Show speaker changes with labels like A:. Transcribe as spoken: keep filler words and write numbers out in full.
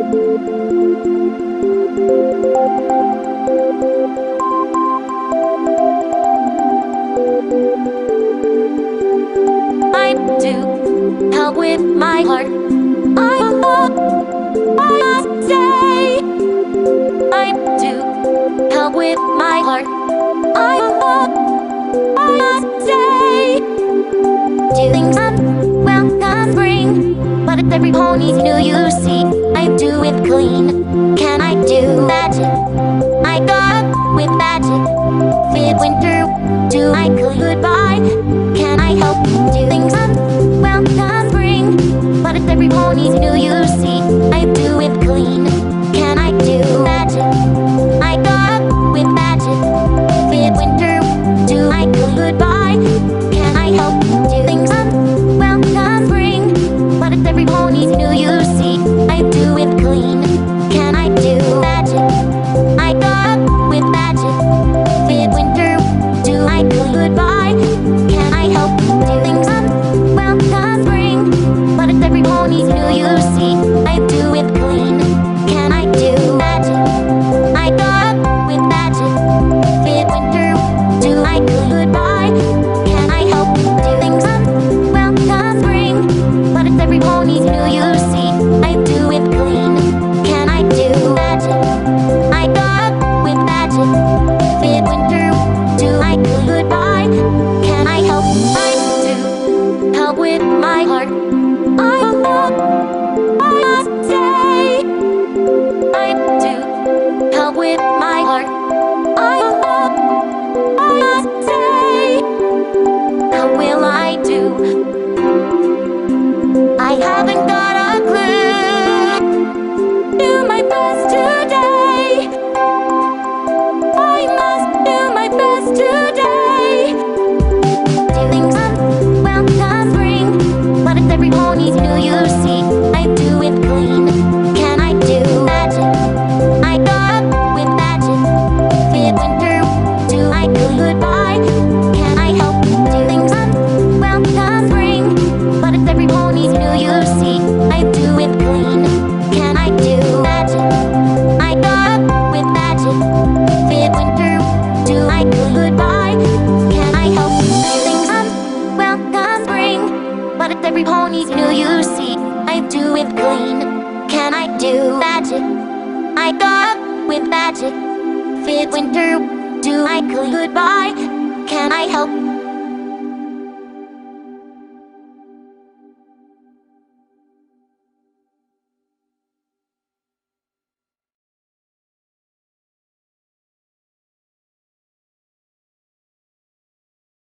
A: I do help with my heart. I I say I do help with my heart. I I say do things unwelcome bring, but it's every pony's new. You see, I do it clean. Can I do magic? I got with magic. Fit winter, do I clean goodbye? Can I help do things unwelcome bring, but it's every pony's new. You see, I do it clean. Can I do magic? I got with magic. Fit winter, do I clean goodbye? Can I help do things unwelcome bring, but it's every pony's new. You see, I do it clean. Can I do magic? I got with magic. Fit winter, do I clean goodbye? Can I help do things unwelcome bring, but it's every pony's new. You see, I do it clean. Can I do magic? I got with magic. Fit winter, do I clean goodbye? Can I help do things unwelcome bring, but it's every pony's new. You see, I do it clean. Can I do magic? I got with magic. Fit winter, do I clean goodbye? Can I help? I do help with my heart. I I say I do help with my heart. I I say how will I do? I haven't got a clue. Do my best today. I must do my best today. Do things unwelcome bring, but it's every pony's new. You see, I do it clean. Can I do magic? I got with magic. Fit winter, do I clean goodbye? Can I help do things unwelcome bring, but it's every pony's new. You see, I do it clean. Can I do magic? I got with magic. Fit winter, do I clean goodbye? Can I help do things unwelcome bring, but it's every pony's new. You see, I do it clean. Can I do magic? I got with magic. Fit winter, do I clean goodbye? Can I help